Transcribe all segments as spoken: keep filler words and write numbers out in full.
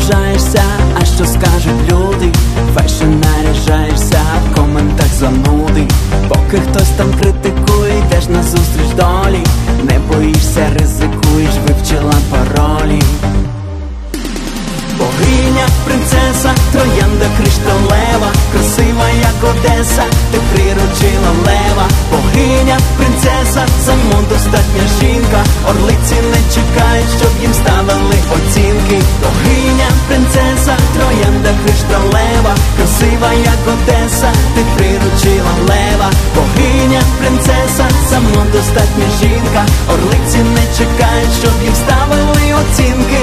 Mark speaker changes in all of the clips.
Speaker 1: наряжаєшся, а що скажуть люди? Фешн наряжаєшся, в коментах зануди. Поки хтось там критикує, йдеш назустріч долі. Не боїшся, ризикуєш, вивчила паролі. Богиня, принцеса, троянда кришталева, красива як Одеса, ти приручила лева. Богиня, принцеса, самодостатня жінка, орлиці не чекають, щоб їм ставили оцінки. Богиня, принцеса, троянда кришталева, красива як Одеса, ти приручила лева. Богиня, принцеса, самодостатня жінка, орлиці не чекають, щоб їм ставили оцінки.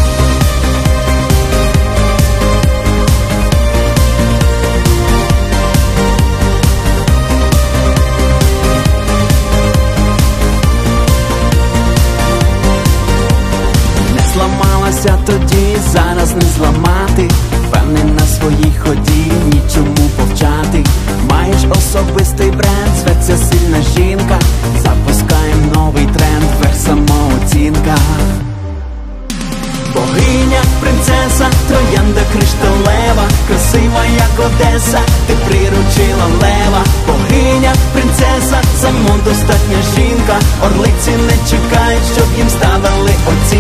Speaker 1: Зламалася тоді, зараз не зламати. Впевнений на своїй ході, нічому повчати. Маєш особистий бренд, зветься сильна жінка. Запускаєм новий тренд, верх самооцінка. Богиня, принцеса, троянда кришталева, красива як Одеса, ти приручила лева. Богиня, принцеса, самодостатня жінка, орлиці не чекають, щоб їм ставили оцінки.